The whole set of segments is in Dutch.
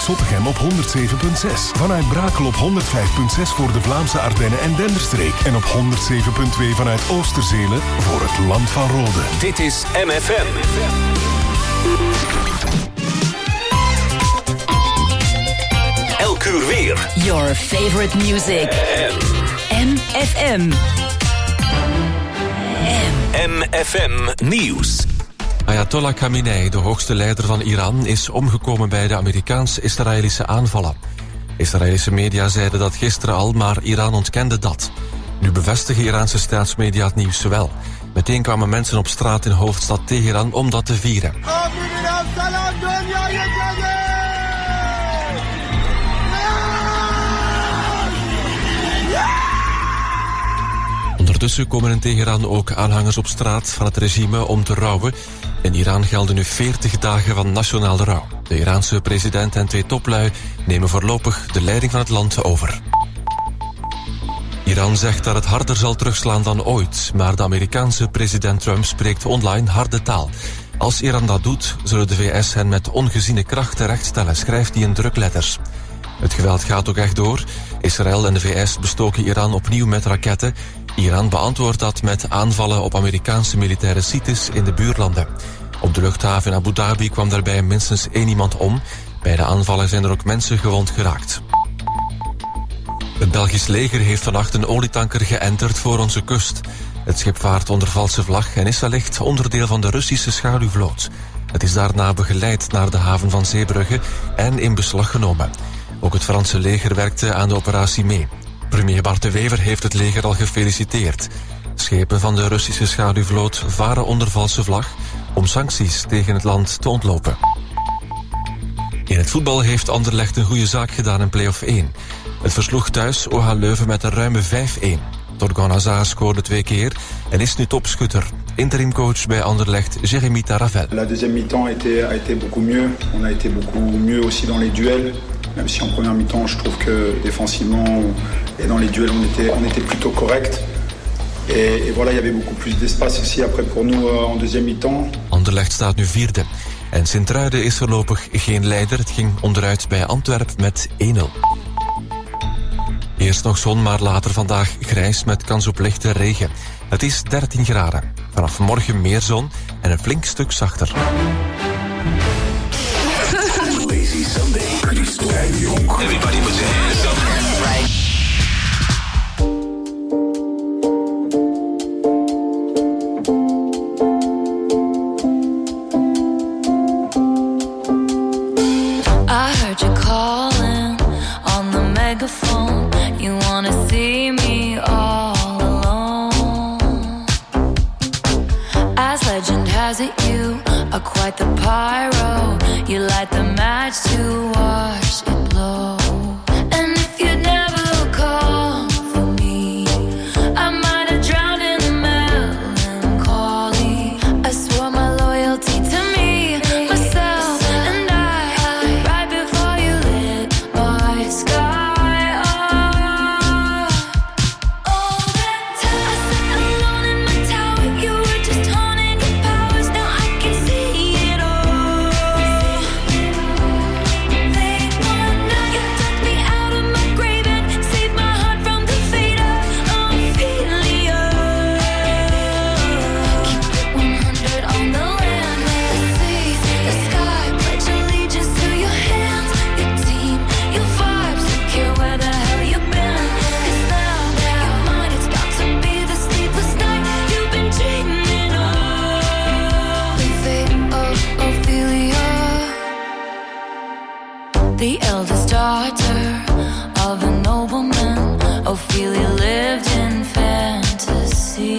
Zottegem op 107.6. Vanuit Brakel op 105.6 voor de Vlaamse Ardennen en Denderstreek. En op 107.2 vanuit Oosterzele voor het Land van Rode. Dit is MFM. Elk uur weer. Your favorite music. MFM. MFM Nieuws. Ayatollah Khamenei, de hoogste leider van Iran, is omgekomen bij de Amerikaans-Israëlische aanvallen. Israëlische media zeiden dat gisteren al, maar Iran ontkende dat. Nu bevestigen Iraanse staatsmedia het nieuws wel. Meteen kwamen mensen op straat in hoofdstad Teheran om dat te vieren. Ondertussen komen in Teheran ook aanhangers op straat van het regime om te rouwen. In Iran gelden nu 40 dagen van nationale rouw. De Iraanse president en 2 toplui nemen voorlopig de leiding van het land over. Iran zegt dat het harder zal terugslaan dan ooit, maar de Amerikaanse president Trump spreekt online harde taal. Als Iran dat doet, zullen de VS hen met ongeziene kracht terechtstellen, schrijft hij in drukletters. Het geweld gaat ook echt door. Israël en de VS bestoken Iran opnieuw met raketten. Iran beantwoordt dat met aanvallen op Amerikaanse militaire sites in de buurlanden. Op de luchthaven in Abu Dhabi kwam daarbij minstens 1 iemand om. Bij de aanvallen zijn er ook mensen gewond geraakt. Het Belgisch leger heeft vannacht een olietanker geënterd voor onze kust. Het schip vaart onder valse vlag en is wellicht onderdeel van de Russische schaduwvloot. Het is daarna begeleid naar de haven van Zeebrugge en in beslag genomen. Ook het Franse leger werkte aan de operatie mee. Premier Bart de Wever heeft het leger al gefeliciteerd. Schepen van de Russische schaduwvloot varen onder valse vlag om sancties tegen het land te ontlopen. In het voetbal heeft Anderlecht een goede zaak gedaan in play-off 1. Het versloeg thuis OH Leuven met een ruime 5-1. Torgan Hazard scoorde 2 keer en is nu topschutter. Interimcoach bij Anderlecht, Jérémy Taravel. La deuxième mi-temps a été beaucoup mieux. On a été beaucoup mieux aussi dans les duels. Même si en première mi-temps, je trouve que défensivement et dans les duels, on était plutôt correct. Et voilà, il y avait beaucoup plus d'espace aussi après pour nous en deuxième mi-temps. Anderlecht staat nu 4e. En Sint-Truiden is voorlopig geen leider. Het ging onderuit bij Antwerpen met 1-0. Eerst nog zon, maar later vandaag grijs met kans op lichte regen. Het is 13 graden. Vanaf morgen meer zon en een flink stuk zachter. Lazy Sunday, produced by Everybody put your hands up. Right. I heard you calling on the megaphone. You wanna see me all alone. As legend has it, you are quite the pyro. You light the match to watch it blow. And if you'd never come for me, I might have drowned in the melancholy. I swore my loyalty to me, myself, and I, right before you lit my sky up. All that time I sat alone in my tower, you were just haunting your powers. Now I can see it all. The eldest daughter of a nobleman, Ophelia lived in fantasy.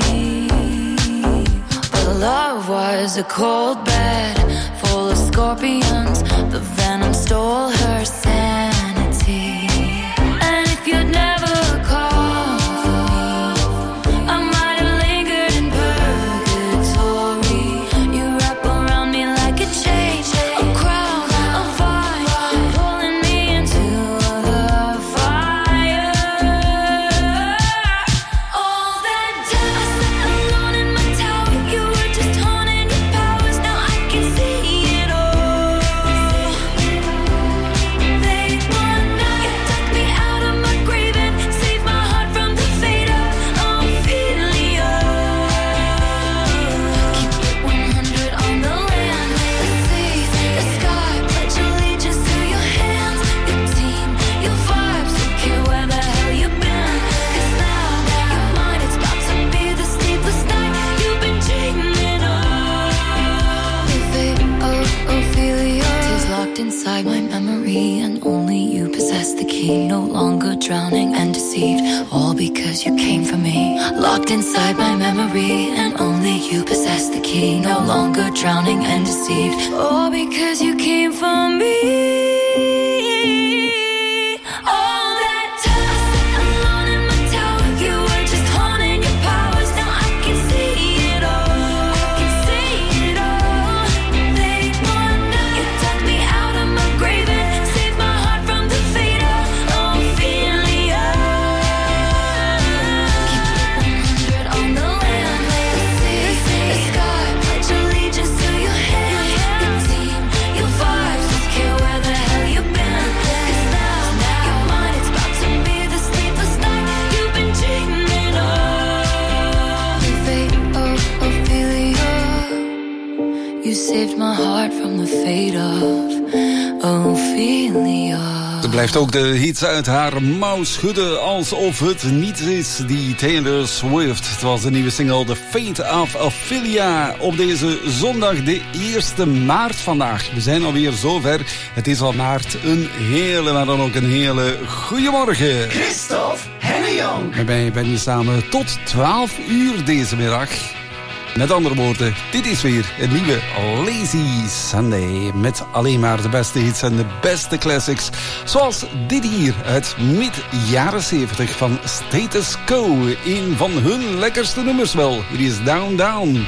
But love was a cold bed full of scorpions. The venom stole her sanity. And if you'd never come for me, I might have lingered in purgatory. You wrap around me like a chain, a crown, a vine, pulling me into the fire. All that time I sat alone in my tower, you were just haunting your powers. Now I can see it all. inside my memory, and only you possess the key. No longer drowning and deceived, all because you came for me. Locked inside my memory, and only you possess the key. No longer drowning and deceived, all because you came for me. Saved my heart from the fate of Ophelia. Ze blijft ook de hits uit haar mouw schudden alsof het niet is, die Taylor Swift. Het was de nieuwe single The Fate of Ophelia op deze zondag, de 1 maart vandaag. We zijn alweer zover. Het is al maart. Een hele, maar dan ook een hele goeiemorgen. Christophe Hennejong. En wij ben hier samen tot 12 uur deze middag. Met andere woorden, dit is weer een nieuwe Lazy Sunday. Met alleen maar de beste hits en de beste classics. Zoals dit hier uit mid-jaren 70 van Status Quo. Een van hun lekkerste nummers wel. Hier is Down Down.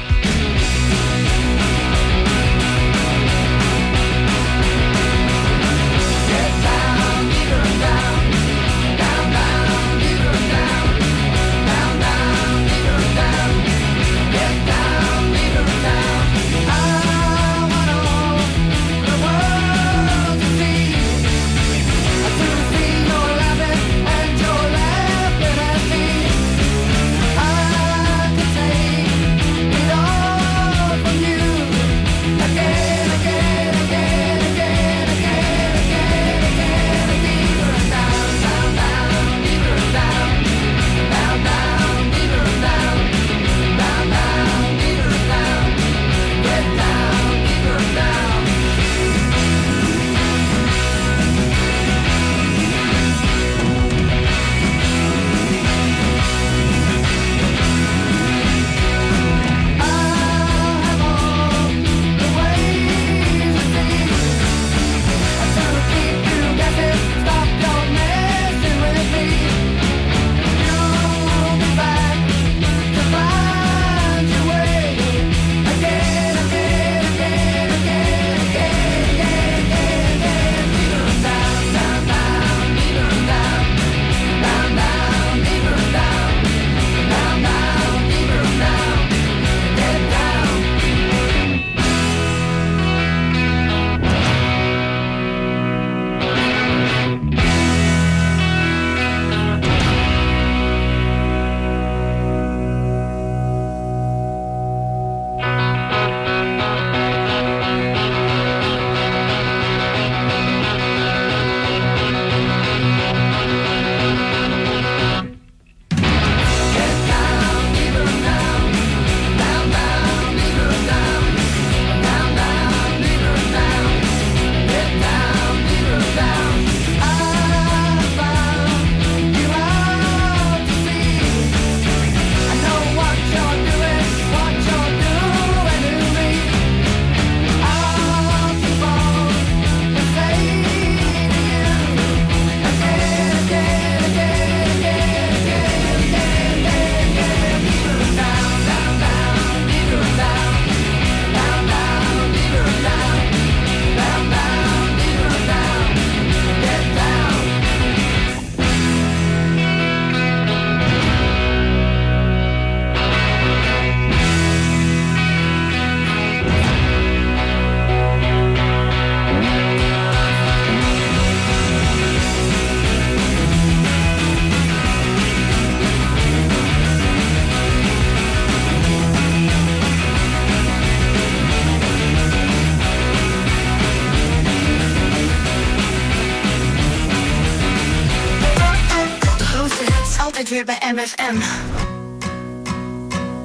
Weer bij MFM.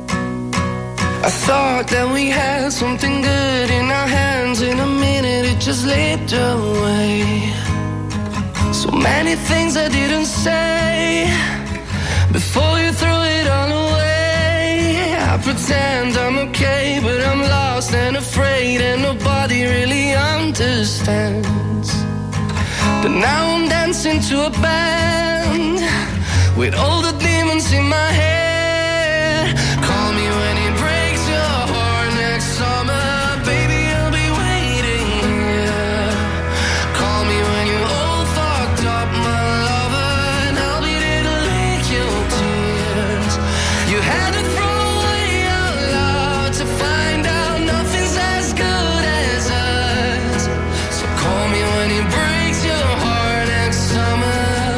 I thought that we had something good in our hands. In a minute it slipped away. So many things I didn't say before you threw it all away. I pretend I'm okay, but I'm lost and afraid, and nobody really understands. But now I'm dancing to a band with all the demons in my head. Call me when it breaks your heart next summer, baby, I'll be waiting, yeah. Call me when you're all fucked up, my lover, and I'll be there to lick your tears. You had to throw away out loud to find out nothing's as good as us. So call me when it breaks your heart next summer.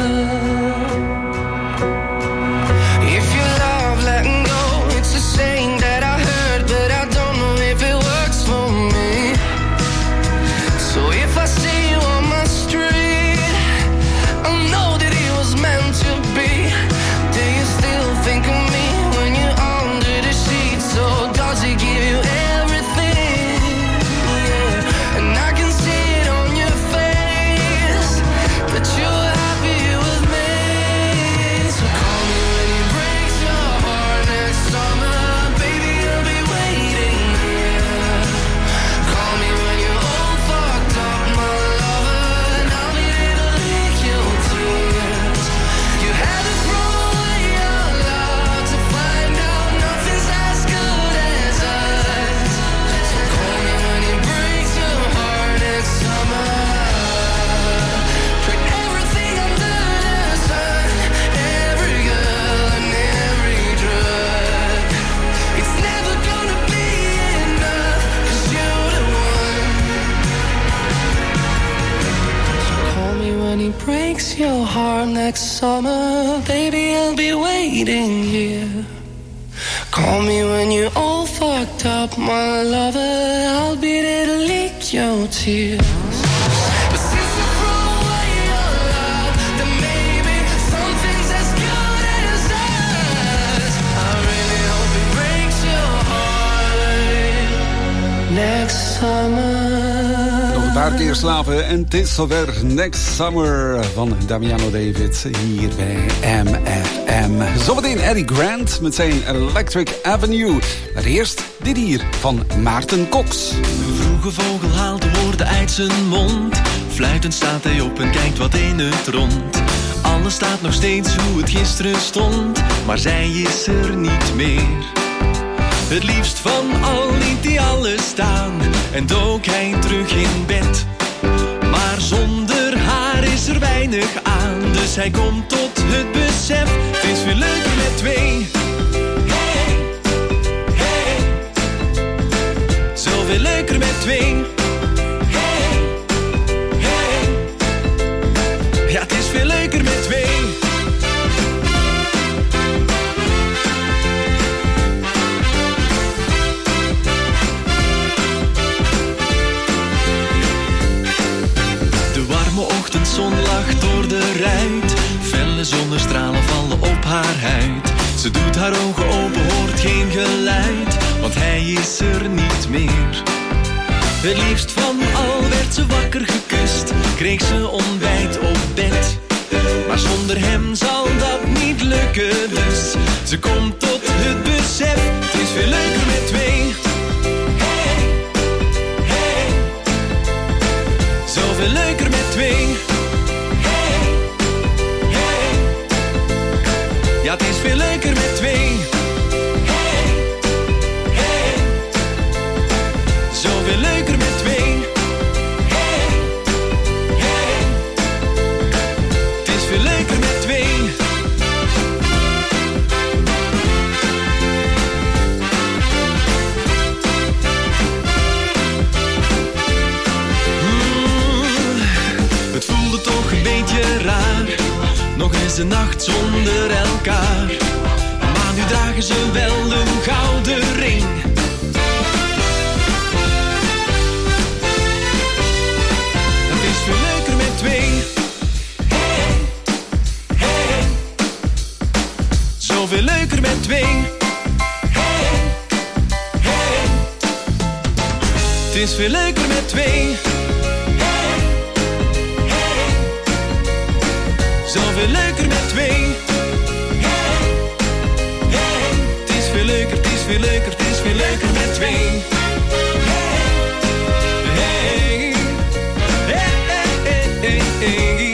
If you love letting go, it's a saying that I heard, but I don't know if it works for me. So if I see you on my street, I'll know that it was meant to be. Do you still think of me when you're under the sheets? So does it give you everything? Yeah. And I can see it on your face that you're happy with me. So call me when it breaks your heart next summer, baby, I'll be waiting, yeah. Call me when you're all fucked up, my lover, and I'll be there to lick your tears. You had to throw away out loud to find out nothing's as good as us. So call me when it breaks your heart next summer. Tried everything under the sun, every girl and every drug. It's never gonna be enough, 'cause you're the one. So call me when it breaks your heart next summer, baby, I'll be waiting here. Call me when you're all fucked up, my lover, I'll be there to lick your tears. But since you throw away your love, then maybe something's as good as us. I really hope it breaks your heart next summer. Nog een paar keer slapen en het is zover. Next Summer van Damiano David hier bij MFM. Zometeen Eddie Grant met zijn Electric Avenue. Maar eerst dit hier van Maarten Cox. Een vroege vogel haalt de woorden uit zijn mond. Fluitend staat hij op en kijkt wat in het rond. Alles staat nog steeds hoe het gisteren stond, maar zij is er niet meer. Het liefst van al liet hij alles staan en dook hij terug in bed. Maar zonder haar is er weinig aan, dus hij komt tot het besef. Het is veel leuker met twee. Hey, hey. Zoveel leuker met twee. Hey, hey. Ja, het is veel leuker met twee. Ochtendzon lacht door de ruit, felle zonnestralen vallen op haar huid. Ze doet haar ogen open, hoort geen geluid, want hij is er niet meer. Het liefst van al werd ze wakker gekust, kreeg ze ontbijt op bed. Maar zonder hem zal dat niet lukken, dus ze komt tot het besef. Het is veel leuker met twee. Hey, hey. Zoveel leuker met twee. Ja, het is veel leuker met twee. Hey, hey. Zoveel leuker met twee. Hey, hey. Het is veel leuker met twee. Het voelde toch een beetje raar. Nog eens een nacht zonder elkaar. Maar nu dragen ze wel een gouden ring. Het is veel leuker met twee. Hey, hey. Zoveel leuker met twee. Hey, hey. Het is veel leuker met twee. zoveel leuker met twee. Hey, hey, het is veel leuker, het is veel leuker, het is veel leuker met twee. Hey, hey, hey, hey, hey,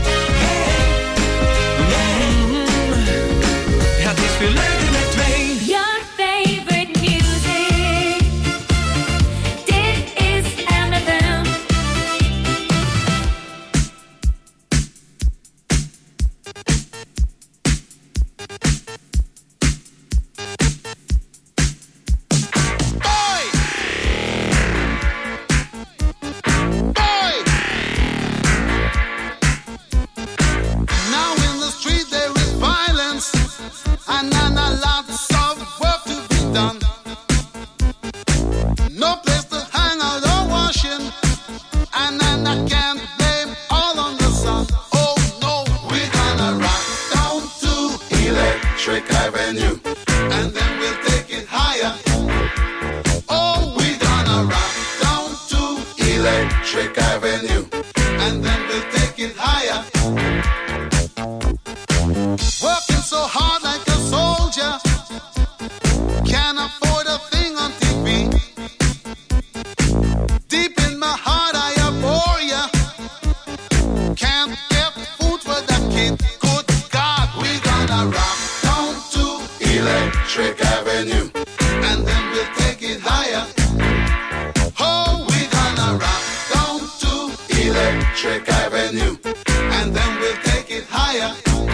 ja, het is veel leuker met twee. Your favorite music. Dit is MFM. Now in the street there is violence, and lots of work to be done. No place to hang out or washing, and I can't blame all on the sun. Oh no, we're gonna rock down to Electric Avenue, and then we'll take it higher. Oh, we're gonna rock down to Electric Avenue, and then we'll take it higher. Working so hard like a soldier, can't afford a thing on TV. Deep in my heart I abhor ya, can't get food for the kid. Good God, we're gonna rock down to Electric Avenue, and then we'll take it higher. Oh, we're gonna rock down to Electric Avenue, and then we'll take it higher.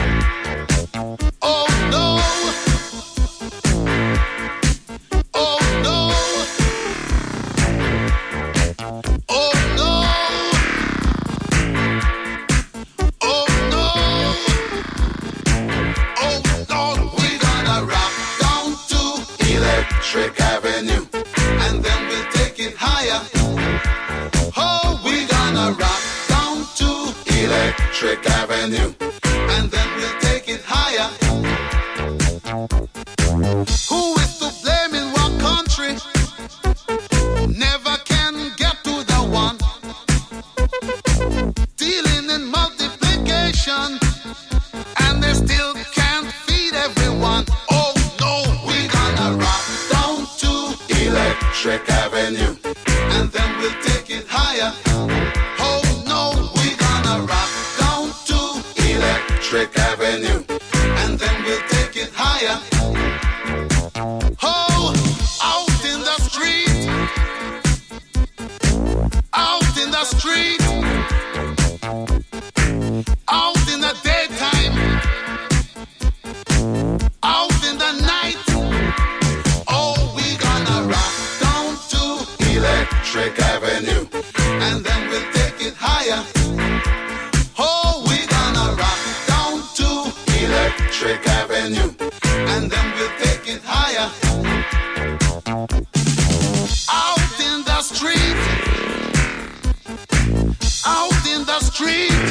Oh no! Oh no! Oh no! Oh no! Oh no! We're gonna rock down to Electric Avenue, and then we'll take it higher. Oh, we're gonna rock down to Electric Avenue, and then we'll take it higher. Who is to blame in what country? Never can get to the one. Dealing in multiplication, and they still can't feed everyone. Oh no, we're gonna rock down to Electric Avenue, and then we'll take it higher. Oh no, we're gonna rock down to Electric Avenue, and then we'll take it higher. Oh, out in the street, out in the street, out in the daytime, out in the night. Oh, we're gonna rock down to Electric Avenue, and then we'll take it higher. Oh, we're gonna rock down to Electric Avenue, and then we'll take it higher. Out in the street, out in the street,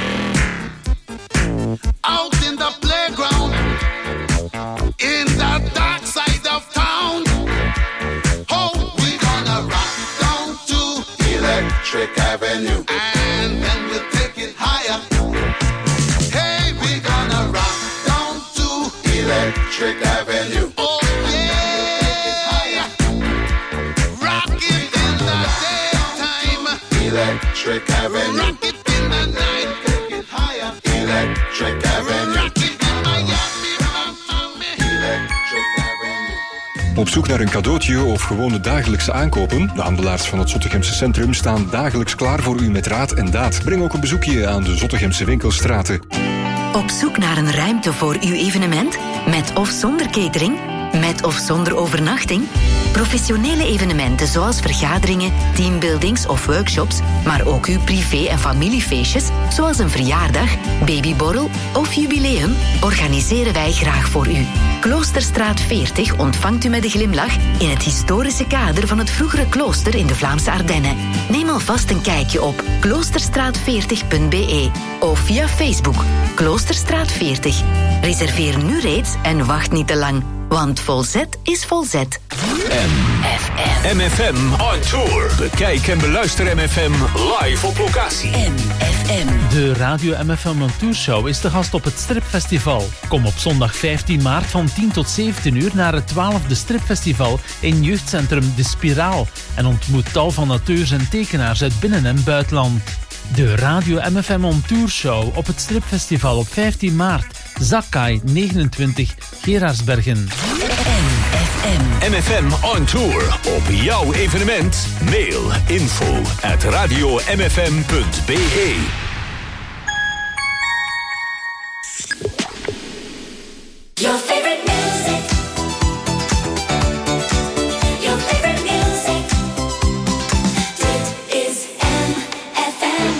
out in the playground, in the dark side of town. Oh, we're gonna rock down to Electric Avenue, and then we'll take it higher. Hey, we're gonna rock down to Electric Avenue. Oh yeah, rock it in the daytime, Electric Avenue. Rock it in the night, take it higher, Electric Avenue. Rock it in Miami, Electric Avenue. Op zoek naar een cadeautje of gewoon de dagelijkse aankopen? De handelaars van het Zottegemse Centrum staan dagelijks klaar voor u met raad en daad. Breng ook een bezoekje aan de Zottegemse winkelstraten. Op zoek naar een ruimte voor uw evenement? Met of zonder catering? Met of zonder overnachting? Professionele evenementen zoals vergaderingen, teambuildings of workshops, maar ook uw privé- en familiefeestjes, zoals een verjaardag, babyborrel of jubileum, organiseren wij graag voor u. Kloosterstraat 40 ontvangt u met een glimlach in het historische kader van het vroegere klooster in de Vlaamse Ardennen. Neem alvast een kijkje op kloosterstraat40.be of via Facebook Kloosterstraat 40. Reserveer nu reeds en wacht niet te lang. Want vol Z is vol Z. MFM on tour. Bekijk en beluister MFM live op locatie. MFM. De Radio MFM on Tour Show is te gast op het Stripfestival. Kom op zondag 15 maart van 10 tot 17 uur naar het 12e Stripfestival in jeugdcentrum De Spiraal. En ontmoet tal van auteurs en tekenaars uit binnen- en buitenland. De Radio MFM on Tour Show op het Stripfestival op 15 maart. Zakkai 29, Gerardsbergen. MFM on tour. Op jouw evenement. Mail info@radiomfm.be. Your favorite music. Your favorite music. Dit is MFM.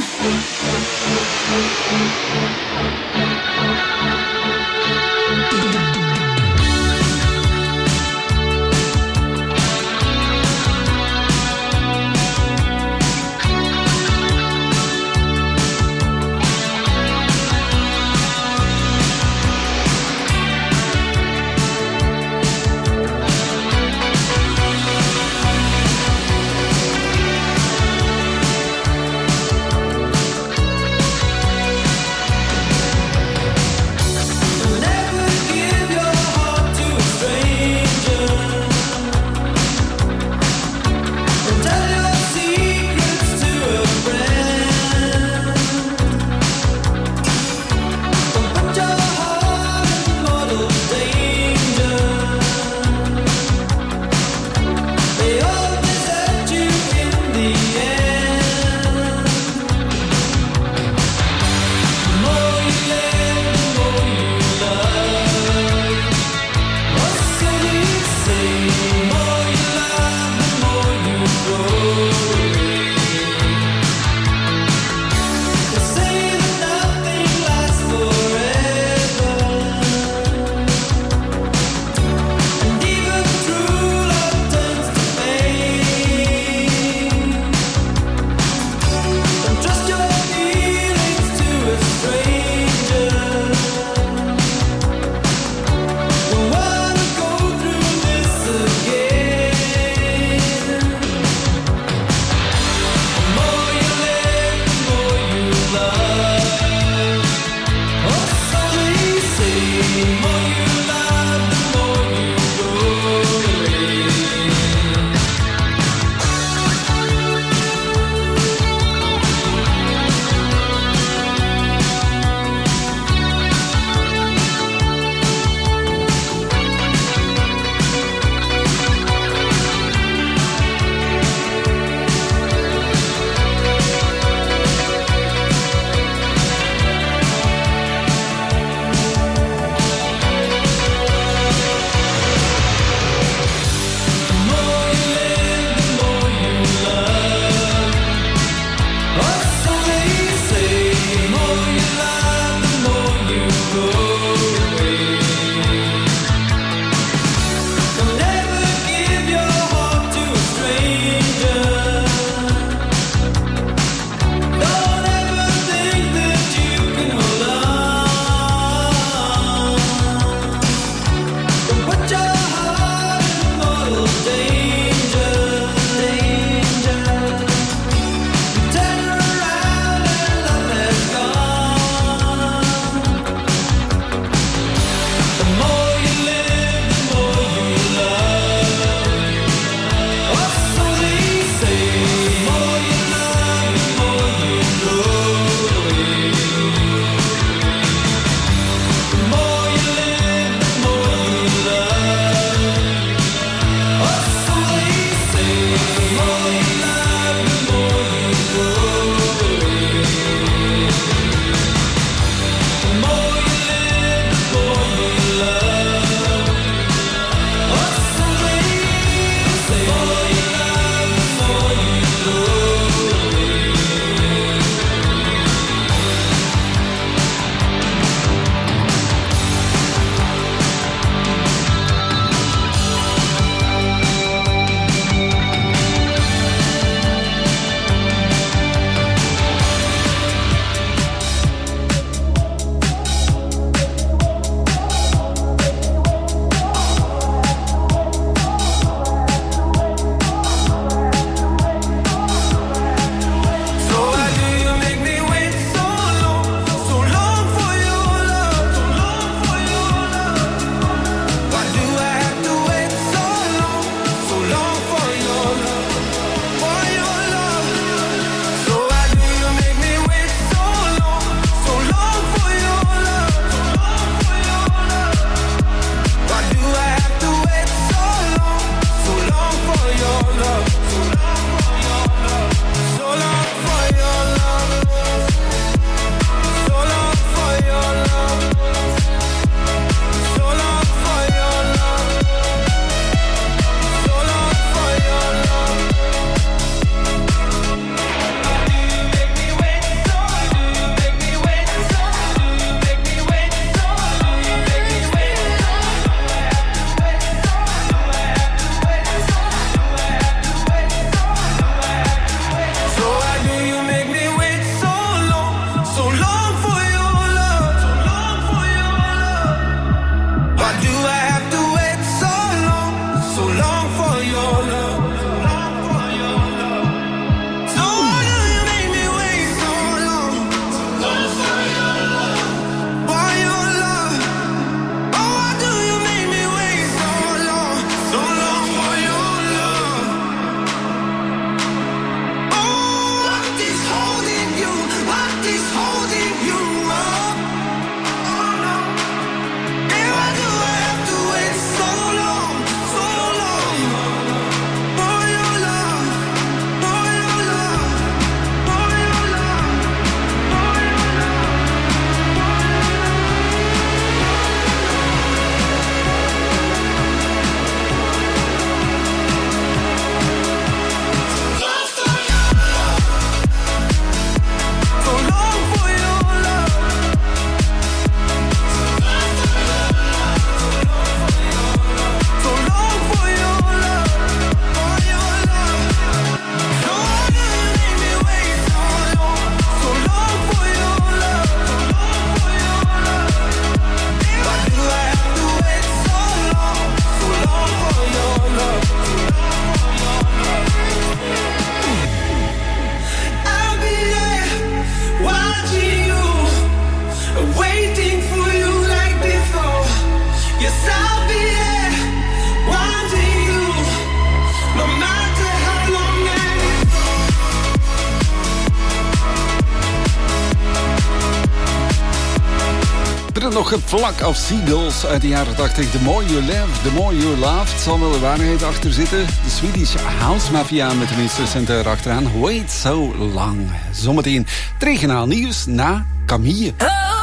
net nog een Flock of Seagulls uit de jaren 80. The more you live, the more you love. Het zal wel de waarheid achter zitten. De Swedish House Mafia met de meestercenten erachteraan. Wait so long. Zometeen het regionaal nieuws na Camille.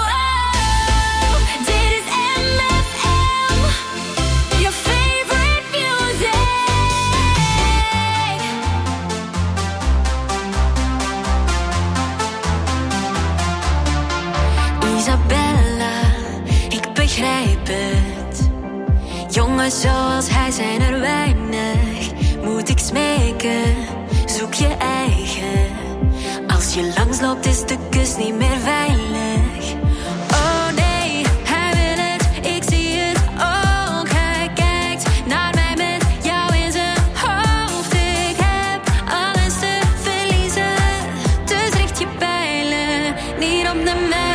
Begrijp het. Jongens zoals hij zijn er weinig. Moet ik smeken, zoek je eigen. Als je langsloopt is de kus niet meer veilig. Oh nee, hij wil het, ik zie het ook. Hij kijkt naar mij met jou in zijn hoofd. Ik heb alles te verliezen, dus richt je pijlen niet op de mijne.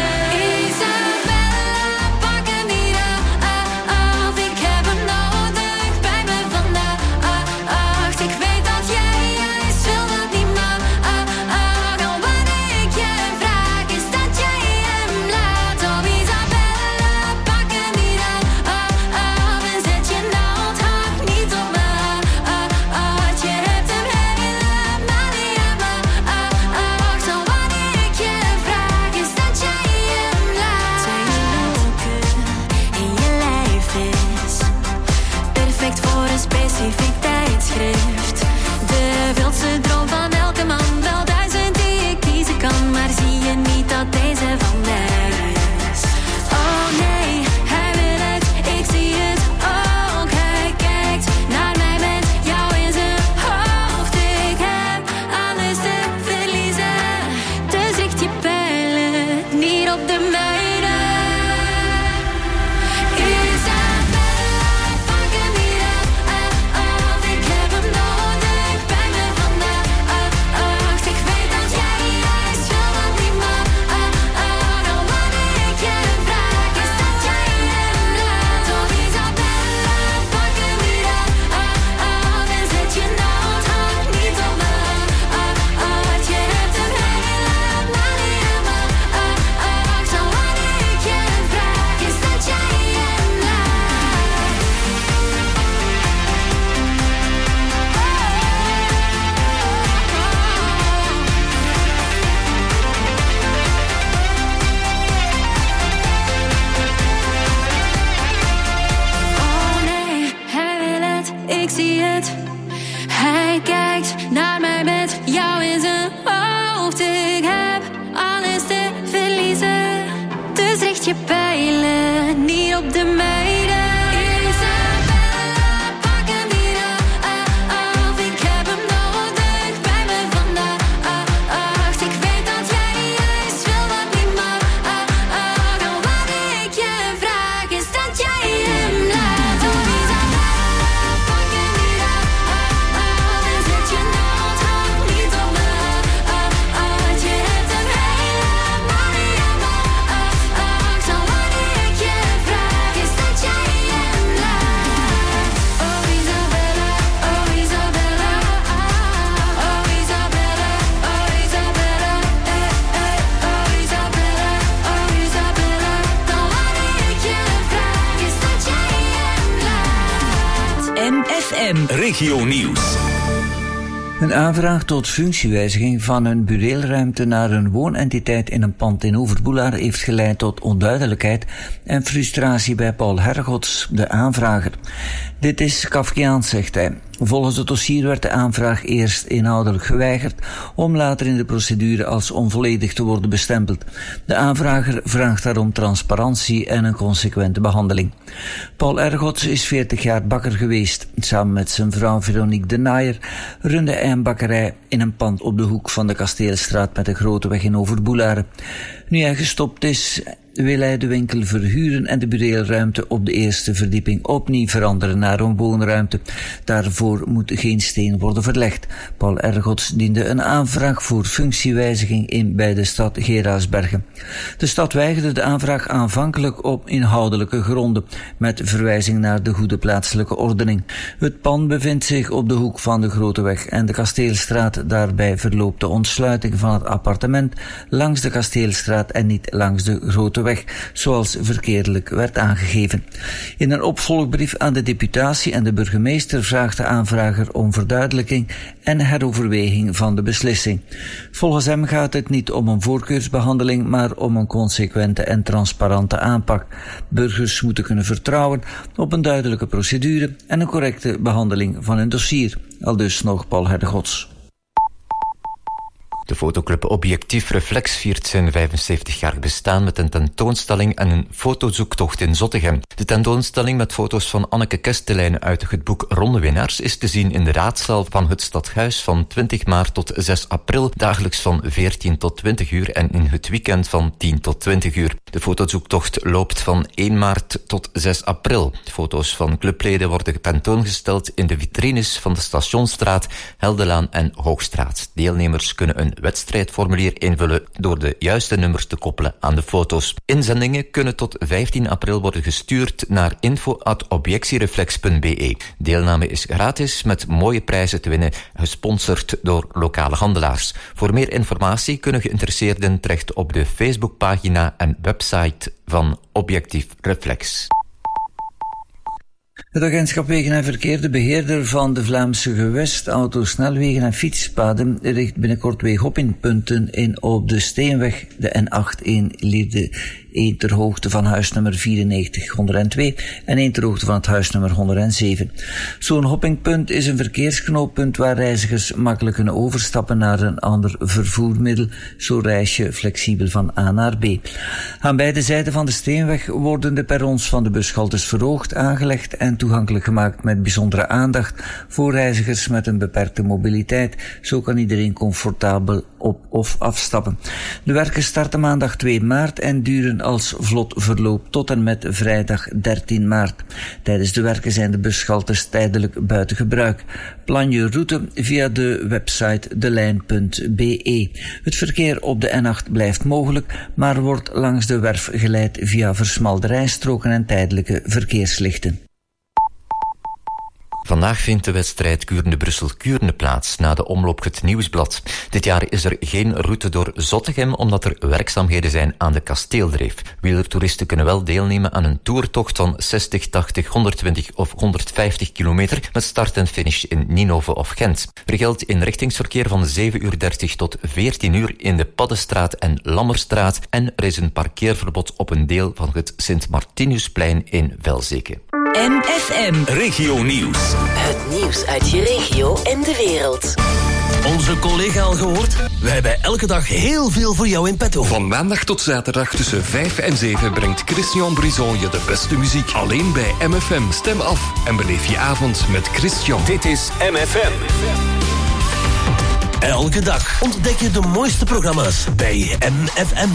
Regio Nieuws. Een aanvraag tot functiewijziging van een bureelruimte naar een woonentiteit in een pand in Overboelaar heeft geleid tot onduidelijkheid en frustratie bij Paul Hergots, de aanvrager. Dit is Kafkiaans, zegt hij. Volgens het dossier werd de aanvraag eerst inhoudelijk geweigerd, om later in de procedure als onvolledig te worden bestempeld. De aanvrager vraagt daarom transparantie en een consequente behandeling. Paul Hergots is 40 jaar bakker geweest. Samen met zijn vrouw Veronique de Naaier runde hij een bakkerij in een pand op de hoek van de Kasteelstraat met de Grote Weg in Overboelare. Nu hij gestopt is, wil hij de winkel verhuren en de bureelruimte op de eerste verdieping opnieuw veranderen naar een woonruimte. Daarvoor moet geen steen worden verlegd. Paul Hergots diende een aanvraag voor functiewijziging in bij de stad Geraardsbergen. De stad weigerde de aanvraag aanvankelijk op inhoudelijke gronden, met verwijzing naar de goede plaatselijke ordening. Het pand bevindt zich op de hoek van de Grote Weg en de Kasteelstraat. Daarbij verloopt de ontsluiting van het appartement langs de Kasteelstraat en niet langs de Grote Weg. weg, zoals verkeerdelijk werd aangegeven. In een opvolgbrief aan de deputatie en de burgemeester vraagt de aanvrager om verduidelijking en heroverweging van de beslissing. Volgens hem gaat het niet om een voorkeursbehandeling, maar om een consequente en transparante aanpak. Burgers moeten kunnen vertrouwen op een duidelijke procedure en een correcte behandeling van hun dossier. Aldus nog Paul Herdegots. De fotoclub Objectief Reflex viert zijn 75-jarig bestaan met een tentoonstelling en een fotozoektocht in Zottegem. De tentoonstelling met foto's van Anneke Kestelijnen uit het boek Rondewinnaars is te zien in de raadzaal van het Stadhuis van 20 maart tot 6 april, dagelijks van 14 tot 20 uur en in het weekend van 10 tot 20 uur. De fotozoektocht loopt van 1 maart tot 6 april. Foto's van clubleden worden tentoongesteld in de vitrines van de Stationsstraat, Heldelaan en Hoogstraat. Deelnemers kunnen een wedstrijdformulier invullen door de juiste nummers te koppelen aan de foto's. Inzendingen kunnen tot 15 april worden gestuurd naar info@objectiereflex.be. Deelname is gratis met mooie prijzen te winnen, gesponsord door lokale handelaars. Voor meer informatie kunnen geïnteresseerden terecht op de Facebookpagina en website van Objectief Reflex. Het agentschap Wegen en Verkeer, de beheerder van de Vlaamse gewest, autosnelwegen en fietspaden, richt binnenkort weegoppingpunten in op de Steenweg, de N8 Lierde 1 ter hoogte van huisnummer 94-102 en 1 ter hoogte van het huisnummer 107. Zo'n hoppingpunt is een verkeersknooppunt waar reizigers makkelijk kunnen overstappen naar een ander vervoermiddel. Zo reis je flexibel van A naar B. Aan beide zijden van de Steenweg worden de perrons van de bushaltes verhoogd, aangelegd en toegankelijk gemaakt met bijzondere aandacht voor reizigers met een beperkte mobiliteit. Zo kan iedereen comfortabel op of afstappen. De werken starten maandag 2 maart en duren als vlot verloop tot en met vrijdag 13 maart. Tijdens de werken zijn de bushaltes tijdelijk buiten gebruik. Plan je route via de website delijn.be. Het verkeer op de N8 blijft mogelijk, maar wordt langs de werf geleid via versmalde rijstroken en tijdelijke verkeerslichten. Vandaag vindt de wedstrijd Kuurne-Brussel-Kuurne plaats na de omloop het Nieuwsblad. Dit jaar is er geen route door Zottegem omdat er werkzaamheden zijn aan de Kasteeldreef. Wielertoeristen kunnen wel deelnemen aan een toertocht van 60, 80, 120 of 150 kilometer met start en finish in Ninove of Gent. Er geldt inrichtingsverkeer van 7:30 tot 14 uur in de Paddenstraat en Lammerstraat en er is een parkeerverbod op een deel van het Sint-Martinusplein in Velzeke. MFM Regio Nieuws. Het nieuws uit je regio en de wereld. Onze collega al gehoord? We hebben elke dag heel veel voor jou in petto. Van maandag tot zaterdag tussen 5 en 7 brengt Christian Brison je de beste muziek. Alleen bij MFM. Stem af en beleef je avond met Christian. Dit is MFM. Elke dag ontdek je de mooiste programma's bij MFM.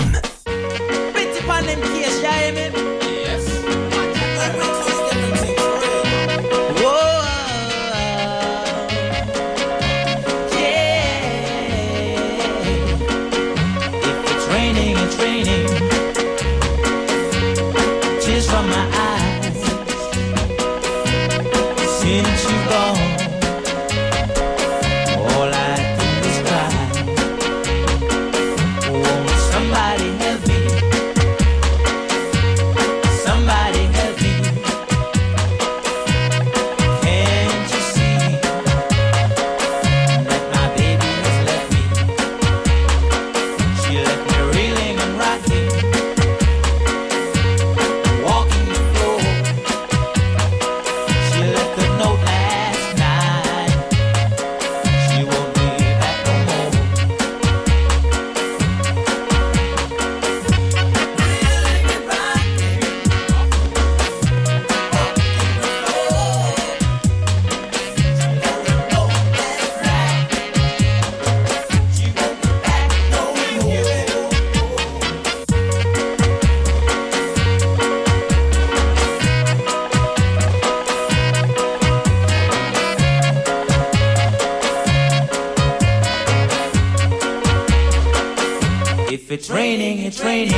It's raining, it's raining.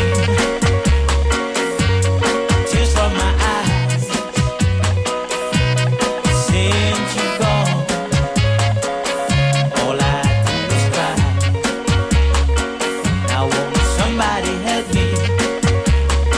Tears from my eyes. Since you've gone, all I do is cry. Now won't somebody help me?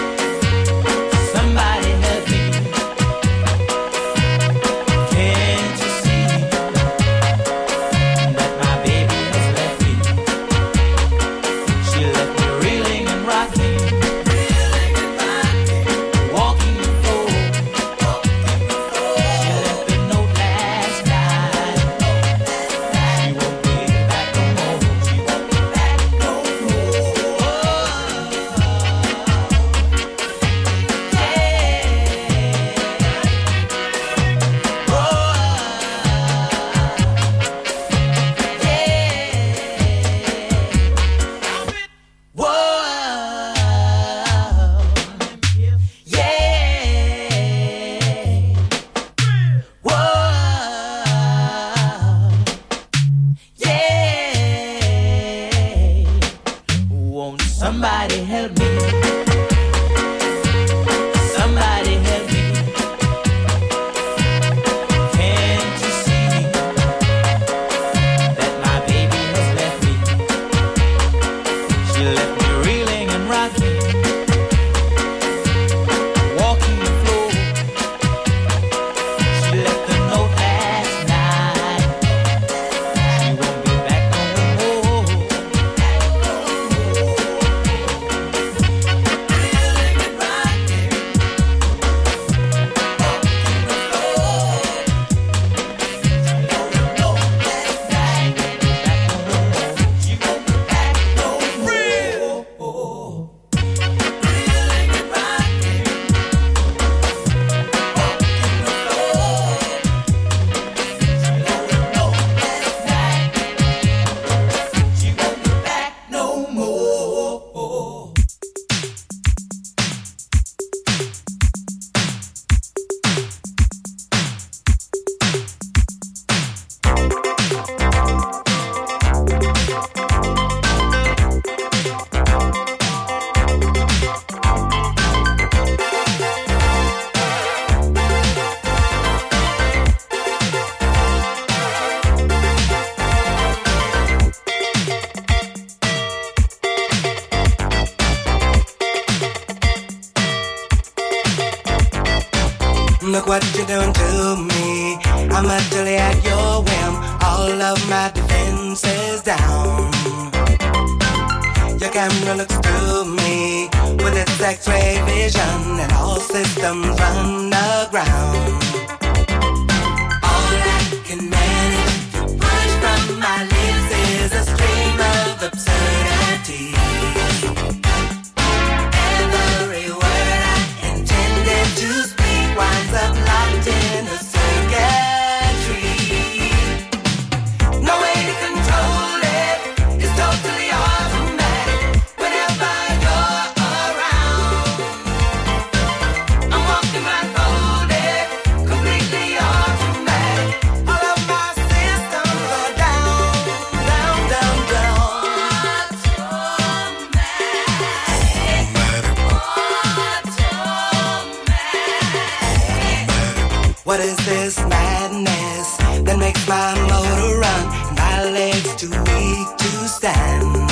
Somebody help me. Somebody help me. Can't you see that my baby has left me? She left me reeling and rocking, walking the floor. She left a note last night. She won't be back no more. Reeling and rocking, walking the floor. She wrote a note last night. She won't be back no more. Reeling and rocking, walking the floor. She wrote a note last night. She won't be back no more. Look what you're doing to me. I'm utterly at your whim. All of my defenses down. Your camera looks through me with its X-ray vision, and all systems run aground. All I can manage to push from my lips is a stream of absurdity. Every word I intended to speak winds up locked in the circuitry. No way to control it. It's totally automatic. Whenever you're around, I'm walking blindfolded, completely automatic. All of my systems are down, down, down, down. What is this madness that makes my motor run and my legs too weak to stand?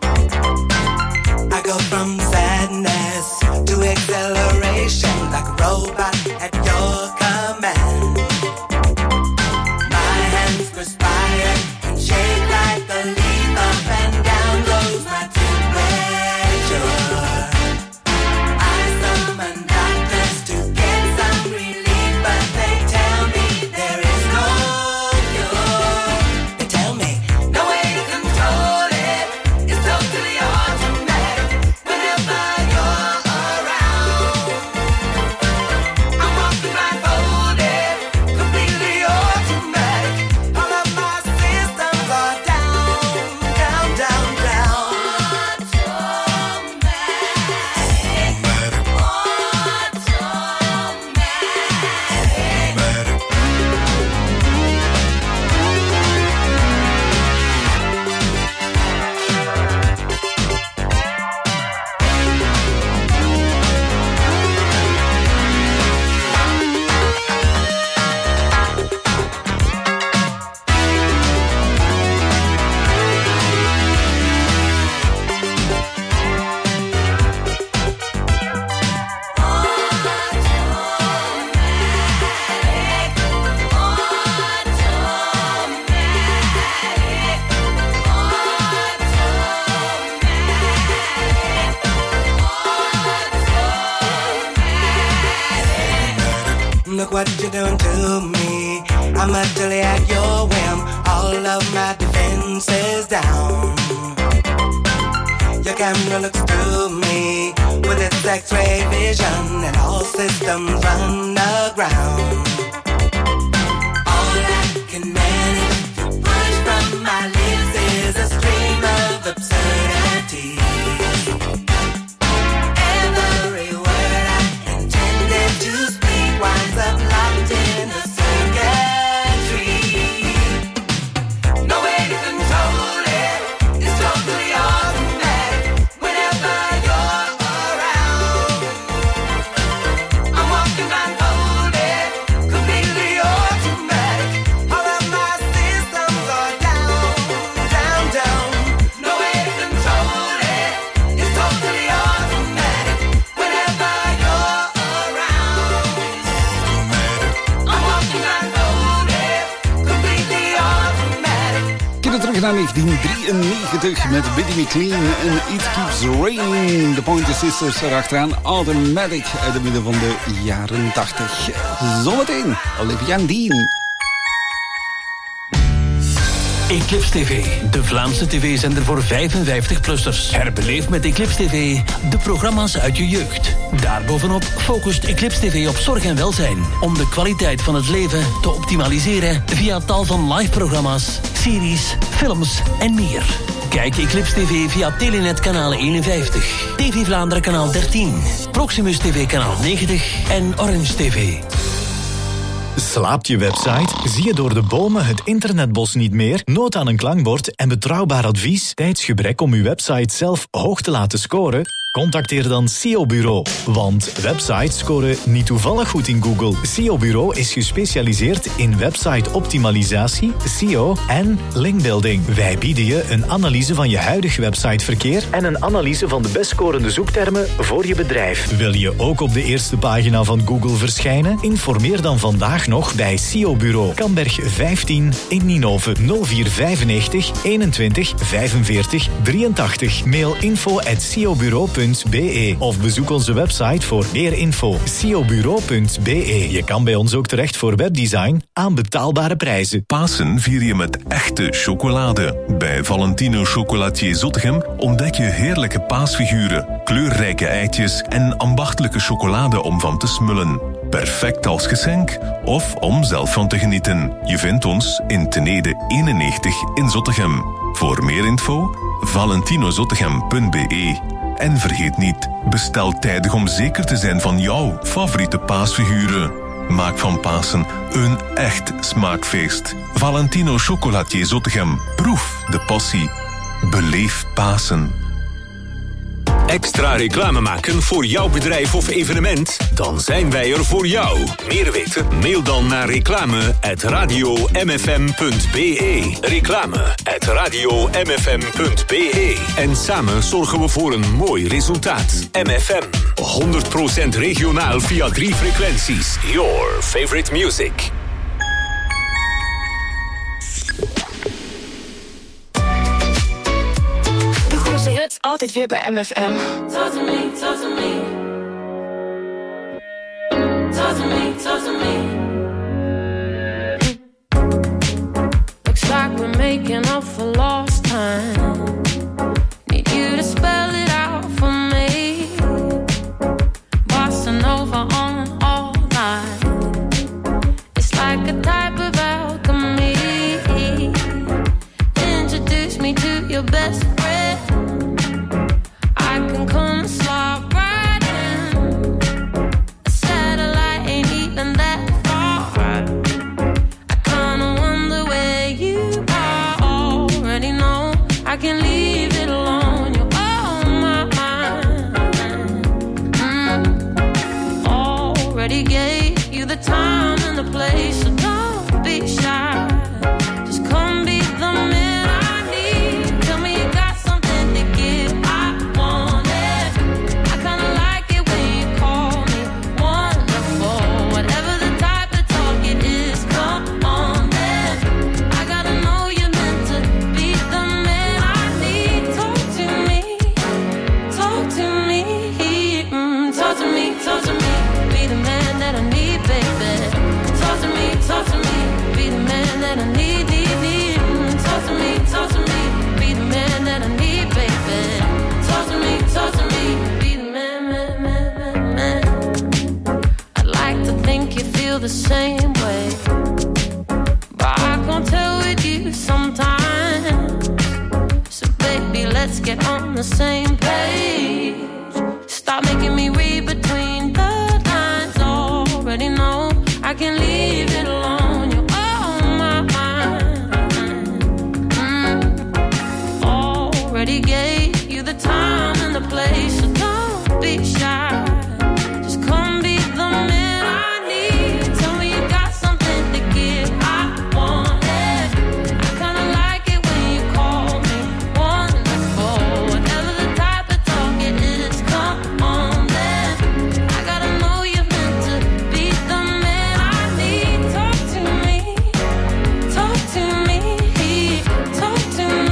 I go from sadness to acceleration like a robot at your command. My hands perspire and shake like a leaf. Up and down goes my temperature. I summon doctors to get some relief, but they tell me there is no cure. They tell me no way to control it. It's totally automatic. Whenever you're around, I'm walking blindfolded, completely automatic. All of my systems are down, down, down, down. Look what you're doing to me. I'm utterly at your whim. All of my defenses down. Your camera looks through me with its X-ray vision, and all systems run aground. All I can manage to push from my lips is a stream of absurdity. Every word I intended to speak winds up locked in the circuitry. No way to control it. It's totally automatic. Whenever naar 1993 met Biddy McLean en It Keeps Raining. De Pointer Sisters erachteraan. Automatic uit het midden van de jaren 80. Zometeen Olivia en Dean. Eclipse TV, de Vlaamse tv-zender voor 55-plussers. Herbeleef met Eclipse TV de programma's uit je jeugd. Daarbovenop focust Eclipse TV op zorg en welzijn. Om de kwaliteit van het leven te optimaliseren via tal van live-programma's, series, films en meer. Kijk Eclipse TV via Telenet kanaal 51, TV Vlaanderen kanaal 13, Proximus TV kanaal 90 en Orange TV. Slaapt je website? Zie je door de bomen het internetbos niet meer? Nood aan een klankbord en betrouwbaar advies? Tijdsgebrek om uw website zelf hoog te laten scoren? Contacteer dan SEO Bureau. Want websites scoren niet toevallig goed in Google. SEO Bureau is gespecialiseerd in website-optimalisatie, SEO en linkbuilding. Wij bieden je een analyse van je huidig websiteverkeer en een analyse van de best scorende zoektermen voor je bedrijf. Wil je ook op de eerste pagina van Google verschijnen? Informeer dan vandaag nog bij SEO Bureau. Kamberg 15 in Ninove 0495 21 45 83. Mail info@seobureau.be of bezoek onze website voor meer info. seobureau.be. Je kan bij ons ook terecht voor webdesign aan betaalbare prijzen. Pasen vier je met echte chocolade. Bij Valentino Chocolatier Zottegem ontdek je heerlijke paasfiguren, kleurrijke eitjes en ambachtelijke chocolade om van te smullen. Perfect als geschenk of om zelf van te genieten. Je vindt ons in Tenede 91 in Zottegem. Voor meer info, valentinozottegem.be. En vergeet niet, bestel tijdig om zeker te zijn van jouw favoriete paasfiguren. Maak van Pasen een echt smaakfeest. Valentino Chocolatier Zottegem. Proef de passie. Beleef Pasen. Extra reclame maken voor jouw bedrijf of evenement? Dan zijn wij er voor jou. Meer weten? Mail dan naar reclame@radiomfm.be. Reclame@radiomfm.be. En samen zorgen we voor een mooi resultaat. MFM. 100% regionaal via 3 frequenties. Your favorite music. Het altijd weer bij MFM. Talk to me, talk to me. Talk to me, talk to me. Looks like we're making up for lost time. Need you to spell it out for me. Bossa Nova on all night. It's like a type of alchemy. Introduce me to your best friend. Come slide right in. A satellite ain't even that far. I kinda wonder where you are. Already know I can leave it alone. You're on my mind. Already gave you the time and the place, so don't be shy. Just come be the man I need. Tell me you got something to give. Talk to me, be the man that I need, need. Talk to me, be the man that I need, baby. Talk to me, be the man, man. I'd like to think you feel the same way, but I can't tell with you sometimes. So baby, let's get on the same page. Stop making me read between the lines. Already know I can leave it alone. You're on my mind. Already gave you the time and the place, so don't be shy. Just come be the man I need. Tell me you got something to give. I want it. I kinda like it when you call me wonderful. Whatever the type of talk it is, come on then. I gotta know you're meant to be the man I need. Talk to me, talk to me, talk to me.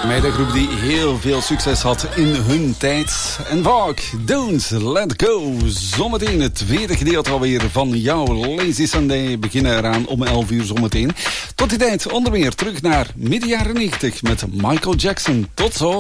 Meidengroep die heel veel succes had in hun tijd. En Vogue, Don't Let Go. Zometeen het tweede gedeelte alweer van jouw Lazy Sunday. Beginnen eraan om 11 uur zometeen. Tot die tijd onder meer terug naar midden jaren 90 met Michael Jackson. Tot zo.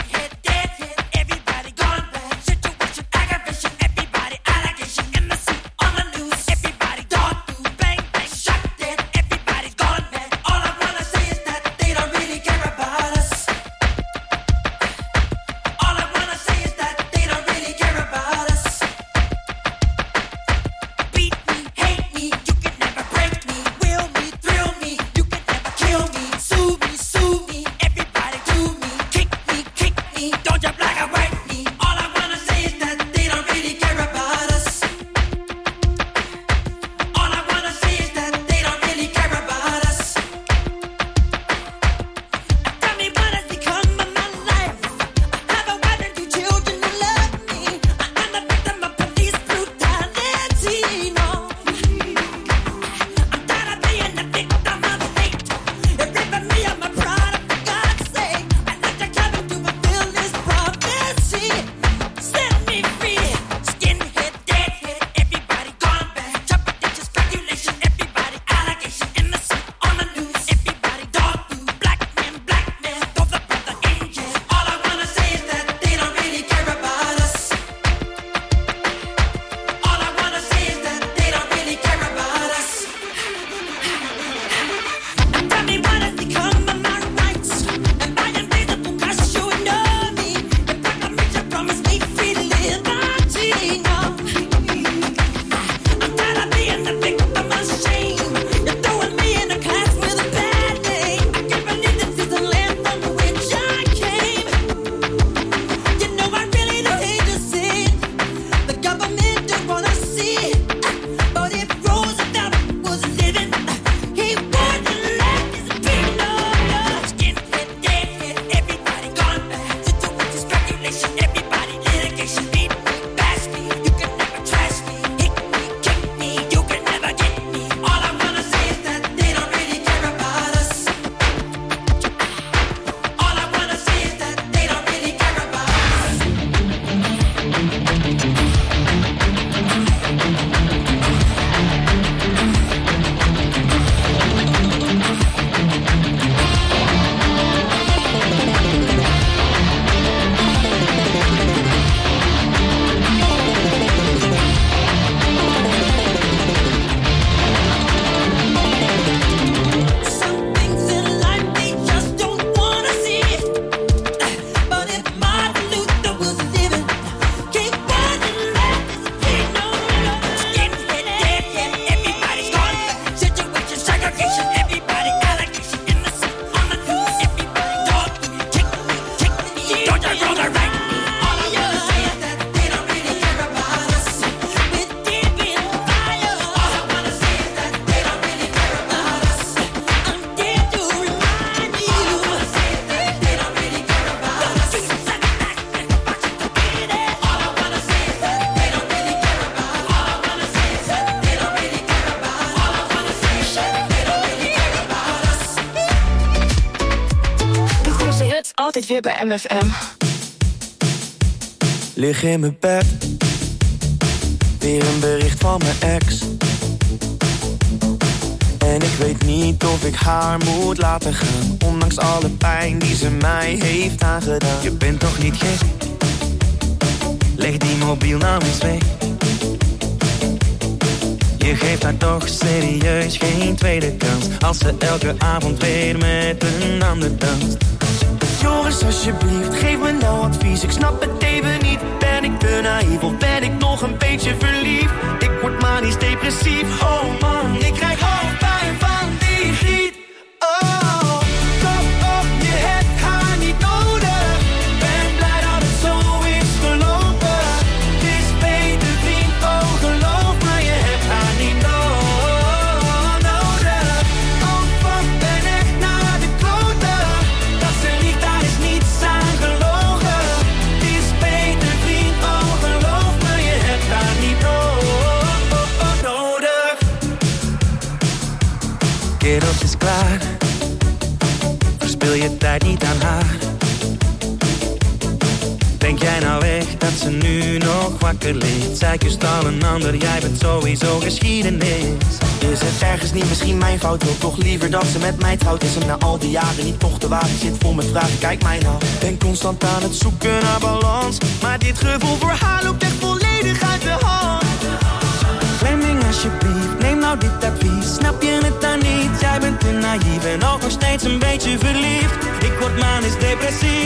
Altijd weer bij MFM. Lig in mijn bed, weer een bericht van mijn ex. En ik weet niet of ik haar moet laten gaan, ondanks alle pijn die ze mij heeft aangedaan. Je bent toch niet gek? Leg die mobiel nou eens weg. Je geeft haar toch serieus geen tweede kans, als ze elke avond weer met een ander danst. Joris, alsjeblieft, geef me nou advies. Ik snap het even niet. Ben ik te naïef of ben ik nog een beetje verliefd? Ik word manisch depressief. Oh man, ik krijg hoofdpijn van die griet. Oh, kom op, je hebt haar niet nodig. Ben blij dat het zo is gelopen. Het is beter vriend, oh geloof me, je hebt haar niet nodig. Oh fuck, ben echt naar de kloten. Dat ze liegt, daar is niets aan gelogen. Het is beter vriend, oh geloof me, je hebt haar niet nodig. Kereltje is klaar, verspil je tijd niet aan haar. Denk jij nou echt dat ze nu nog wakker ligt? Zij kust al een ander, jij bent sowieso geschiedenis. Is het ergens niet misschien mijn fout? Wil toch liever dat ze met mij trouwt? Is hem na al die jaren niet toch te wagen? Zit vol met vragen, kijk mij nou. Ben constant aan het zoeken naar balans, maar dit gevoel voor haar loopt echt volledig uit de hand. Fleming alsjeblieft, neem nou dit advies. Snap je het dan niet? Jij bent te naïef en ook nog steeds een beetje verliefd. Ik word manisch depressief.